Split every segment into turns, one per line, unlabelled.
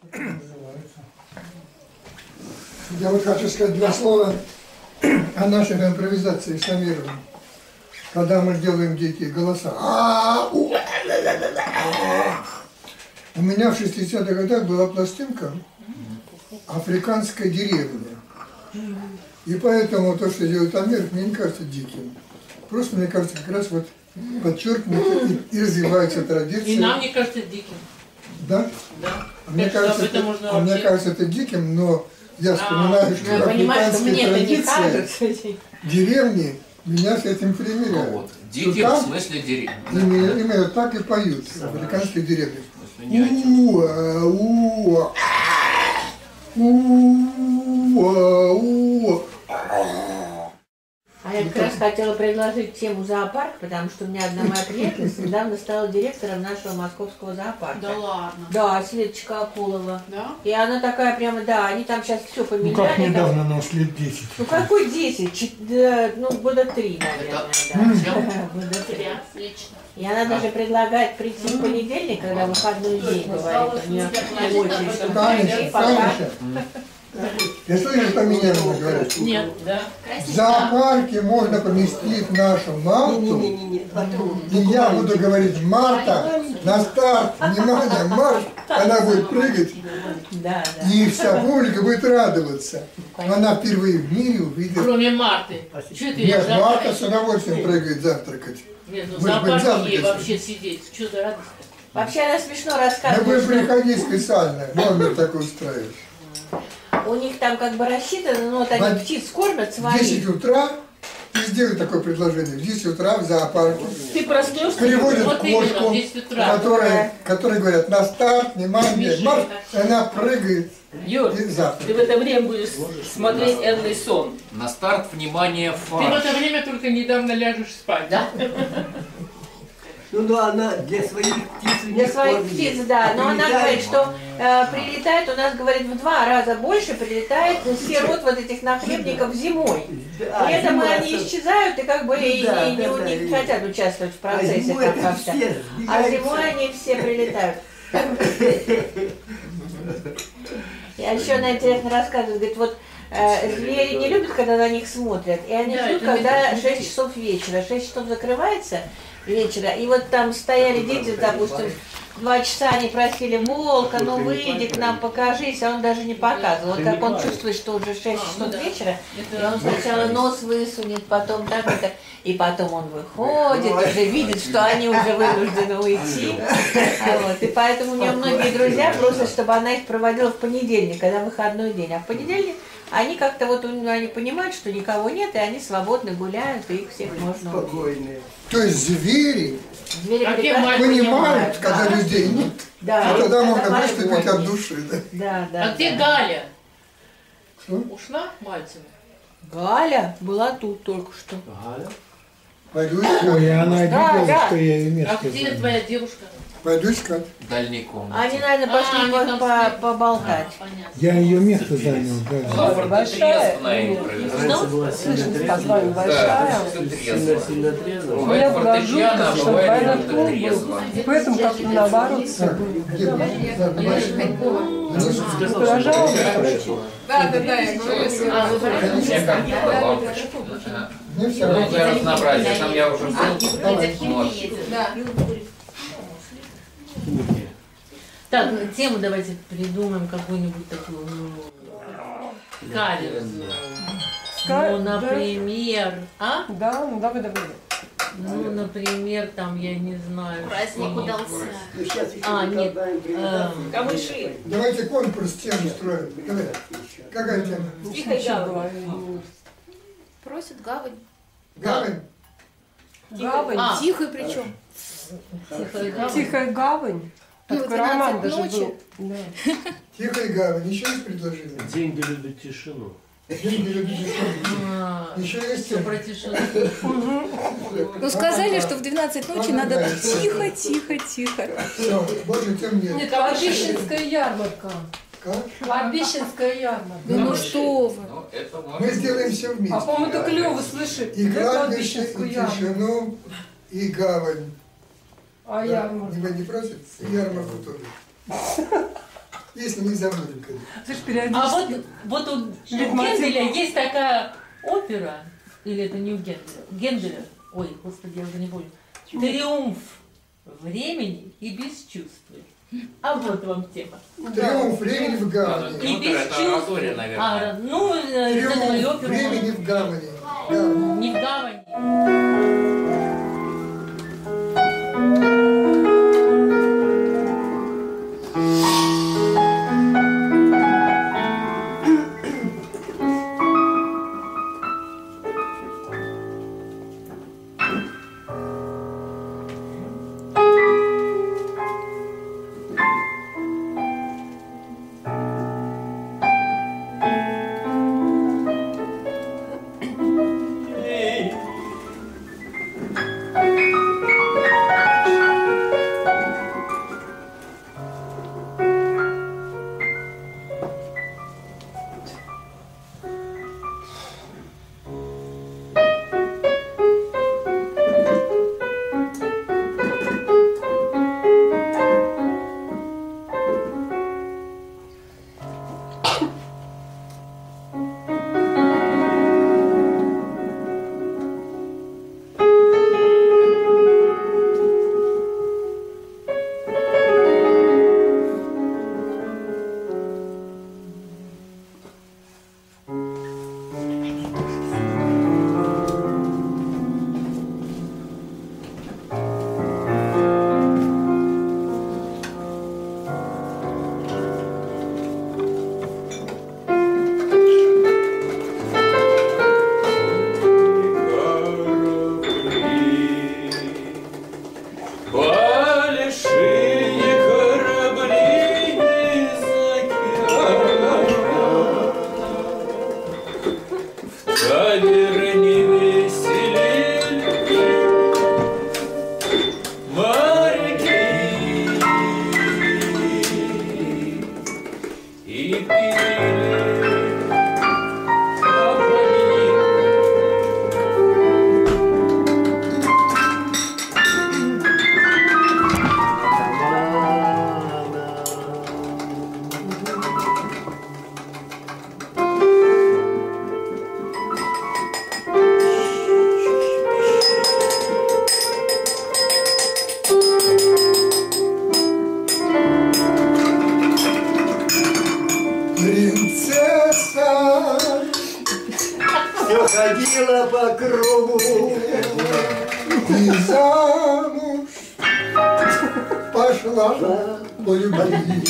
это называется. Я вот хочу сказать два слова о нашей импровизации с Амировым. Когда мы делаем дикие голоса. У меня в 60-х годах была пластинка «Африканская деревня». И поэтому то, что делает Амир, мне не кажется диким. Просто, мне кажется, как раз вот подчеркнуто и развивается традиция.
И нам не кажется диким.
Да?
Да.
Мне кажется, это диким, но я вспоминаю, что африканская традиция деревни меня с этим примеряют.
Вот. Диким в смысле деревни.
Именно так и поют в африканской деревне.
А я как раз хотела предложить тему зоопарк, потому что у меня одна моя приятельница недавно стала директором нашего московского зоопарка.
Да ладно.
Да, Светочка Акулова.
Да?
И она такая прямо, да, они там сейчас все поменяли.
Ну как недавно, но уж лет 10.
Ну какой 10? Да, ну года 3, наверное, да. Года 3.
Отлично.
И она даже предлагает прийти в понедельник, когда выходной день, говорит, у нее очередь.
Конечно. Я слышал, что меня говорят.
Нет, да.
В зоопарке можно поместить нашу Марту. И я буду говорить: Марта, на старт, внимание, марш. Она будет прыгать.
Да, да.
И вся публика будет радоваться. Она впервые в мире увидит.
Кроме Марты.
Нет, Марта с удовольствием прыгает завтракать.
Нет, ну в зоопарке ей вообще сидеть. Что за радость?
Вообще она смешно
Мы
рассказывает.
будем приходить специально. Номер такой устраивать.
У них там как бы рассчитано, но вот они птиц кормят
В
своих.
10 утра и сделай такое предложение. В 10 утра в зоопарке
Ты проснешься,
приводят
вот именно, в
кошку,
10 утра.
которые говорят: на старт, внимание, марш, и она прыгает.
Юр,
И завтра.
ты в это время будешь смотреть «Энный сон».
На старт, внимание,
Ты в
фарш.
это время только недавно ляжешь спать.
Да?
Ну, она для своих птиц.
Для своих птиц, да. Но она говорит, что прилетает, у нас, говорит, в 2 раза больше прилетает сирот вот этих нахлебников зимой. При этом они исчезают и как бы не хотят участвовать в процессе там как-то. А зимой они все прилетают. Я еще она интересно рассказывает, говорит, вот звери не любят, когда на них смотрят, и они ждут, когда 6 часов вечера. 6 часов закрывается вечера, и вот там стояли дети, допустим, 2 часа они просили: волка, ну выйди к нам, покажись, а он даже не показывал. Вот как он чувствует, что уже 6 часов вечера, и он сначала нос высунет, потом так это, и потом он выходит, уже видит, что они уже вынуждены уйти. И поэтому у нее многие друзья просят, чтобы она их проводила в понедельник, когда выходной день. А в понедельник они как-то вот, они понимают, что никого нет, и они свободно гуляют, и их всех можно увидеть.
Спокойные.
То есть звери
Прекрасно
понимают, когда людей нет.
Да,
И тогда можно
это
выступить
важно.
от души. Да?
Да, да.
А где
да.
Галя?
Что?
Ушла Мальцева?
Галя была тут только что.
Пойду искать.
И она обиделась,
да.
что я ее
А
место
где
занял.
твоя девушка?
Пойду искать.
Дальней комнате.
Они, наверное, пошли
они там
поболтать.
Понятно.
Я ее место занял. Да.
Фортетрезная импровизация.
Слышно, позвали большая.
Сильно трезво.
Меня
Бывает фортепиано, а
чтобы
бывает
этот
как-то
клуб
трезво.
был. И поэтому как-то наоборот все
Так,
было.
где был? Да, давай.
Раздражало.
Да, я говорю,
Мне как-то лампочка.
Мне все
Ну,
равно.
для разнообразия. Там я уже был.
Давай.
Вот.
да.
Так, тему давайте придумаем какую-нибудь такую, каверзную. Ну, например, а?
Да, ну давай.
Ну, например, там, я не знаю.
Праздник
что-нибудь.
удался.
А, нет.
Камыши.
Давайте конкурс тем устроим. Давай. Какая тема?
Тихая гавань.
Просит гавань.
Гавань?
Гавань.
А.
Тихой причем.
Тихая гавань.
Тихая гавань.
Ну,
Такой роман
12
даже
ночи.
был. Да.
Тихая гавань. Еще есть предложение?
Деньги любят тишину.
Деньги любят тишину.
А,
Еще есть
Что
тема?
про тишину?
Ну, сказали, что в 12 ночи надо тихо.
Все, больше тем нет.
Нет, Обещанская ярмарка.
Как?
Обещанская ярмарка.
Ну что вы.
Ну, это
Мы
можно.
сделаем все вместе.
А по-моему, это клево, слыши.
И
Это
кладбище, и
Обещанскую ярмарку.
тишину, и гавань.
А
Да?
ярмарка.
Вы не просите? И ярмарку тоже. если не забудем, конечно.
Слышь,
А
периодически...
вот у
Литмотив.
Генделя есть такая опера, или это не у Генделя? Генделя, ой, господи, я уже не помню. «Триумф времени и бесчувствия». А вот вам тема.
Триумф времени в гавани.
И
Опера, это
бесчувствие.
оратория, наверное.
Ну, из этого и
Триумф
оперу
времени в гавани. Да.
не в гавани.
Ходила по кругу
и замуж пошла по любви.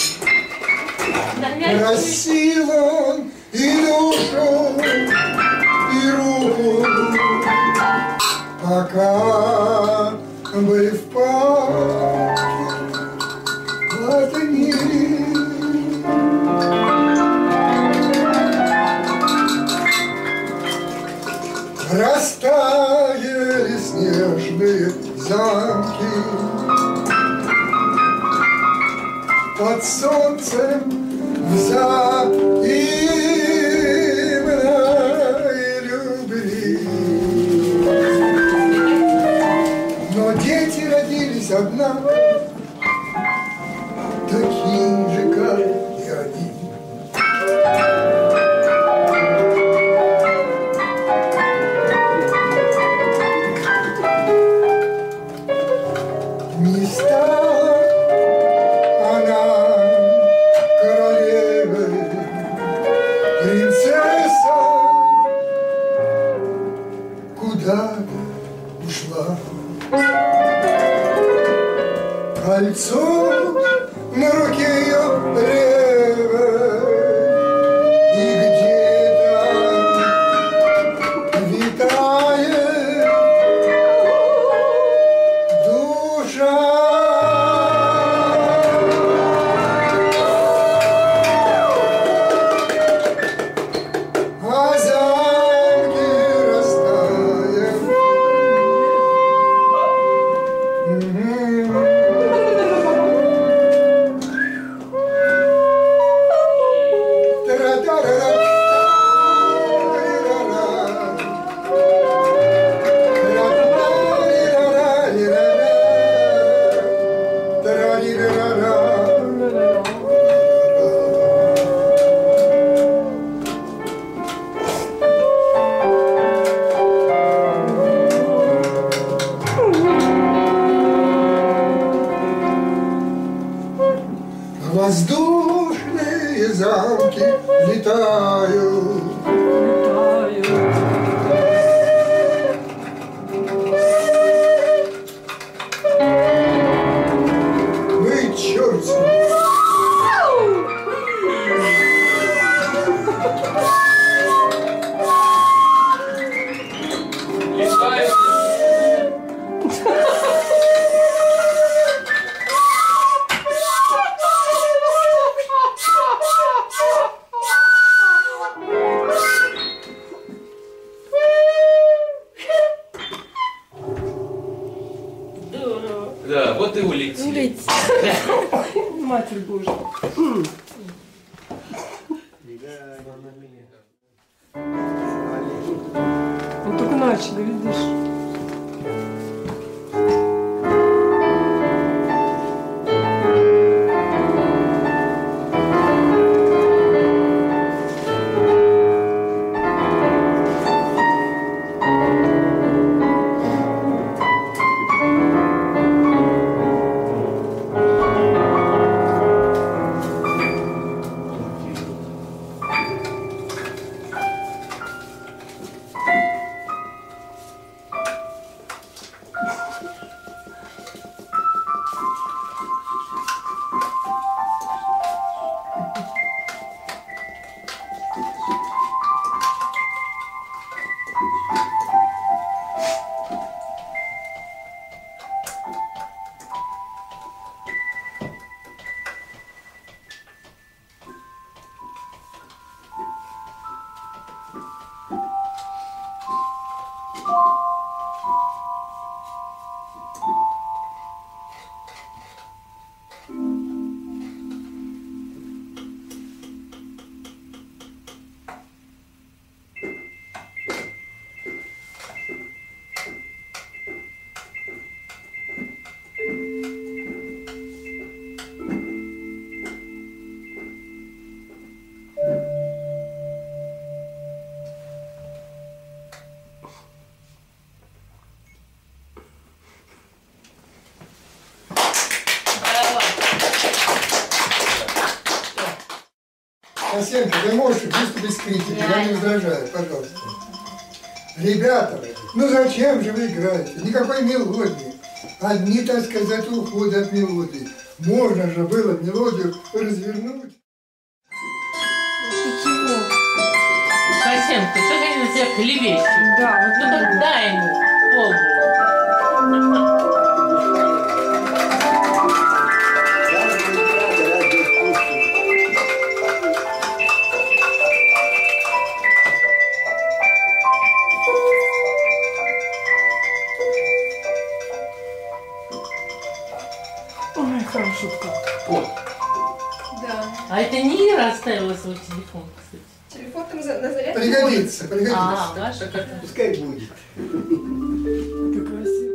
Просил он и душу, и руку, пока были в парке одни. Растаяли снежные замки под солнцем взаимной любви. Но дети родились, однако, такие же, как и они. Не стала она королевой, принцесса куда-то ушла. воздушные замки летают. Ну и черт с ним.
Летает. Да, вот и улетели.
Матерь Божья. Вот только начали, видишь.
Косенко, ты можешь выступить с критикой, я не возражаю, пожалуйста. Ребята, ну зачем же вы играете? Никакой мелодии. Одни, так сказать, уходят от мелодии. Можно же было мелодию развернуть.
Косенко, как они на тебя клевещут?
Да, вот
Ну так дай ему полбу.
Ой, хорошо как.
Да.
А это не Ира оставила свой телефон, кстати.
Телефон там на зарядке.
Пригодится, пригодится.
А, да, что-то.
Пускай будет.
Это красиво.